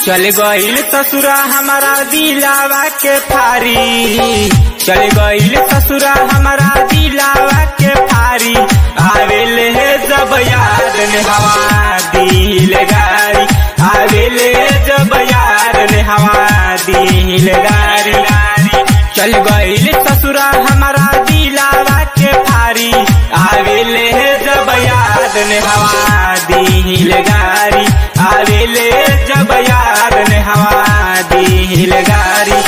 चल गईल ससुरा हमारा दिलावा के फारी, चल गईल ससुरा हमारा दिलावा के फारी। आवेले जब याद ने हवा दिल गारी, आवेले जब याद ने हवा दिल गारी। चल गईल ससुरा हमारा दिलावा के फारी, आवेले जब याद ने हवा दिल गारी, आवेले जब याद ने हवा दिल गारी।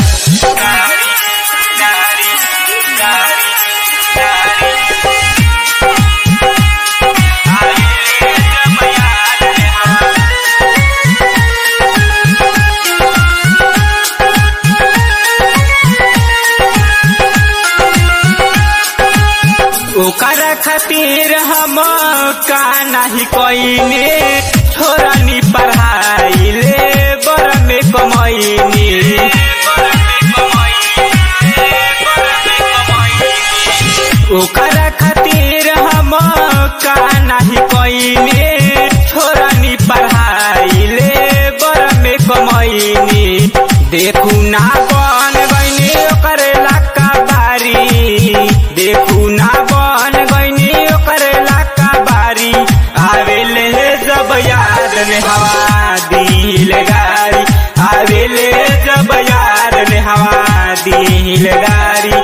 ओकर खातिर हम का नहीं कोईने, छोरानी पढ़ाई ले बर में कमाईनी। ओकर खातिर हम का नहीं कोईने, छोरानी पढ़ाई ले बर में कमाईनी। देखू ना बन गईनी ओकर लाका बारी, देखू ना बन गईनी ओकर लाका बारी। आवेले जब याद ने हवा दिल गारी, आवेले जब याद ने हवा दिल गारी।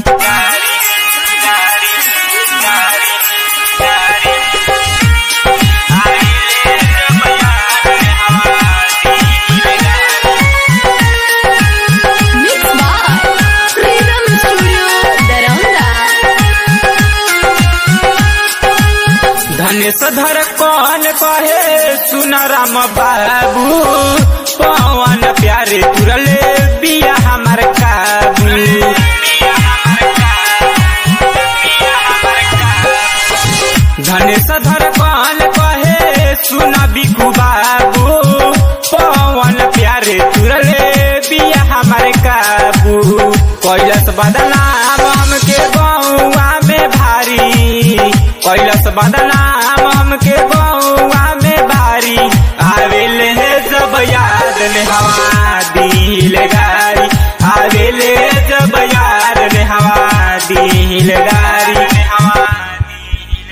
धनेश धर कौन कहे सुन राम बाबू, पवन प्यारे तुरले बिया हमार काबू। धनेश धर कौन कहे सुन बिकू बाबू, पवन प्यारे तुरले बिया हमार काबू। कैलस बदनाम हमके गौआ में भारी, कैलस बदनाम हमके गौआ में भारी। आवेले जब याद ने हवा दिल गारी, आवेले जब याद ने हवा दिल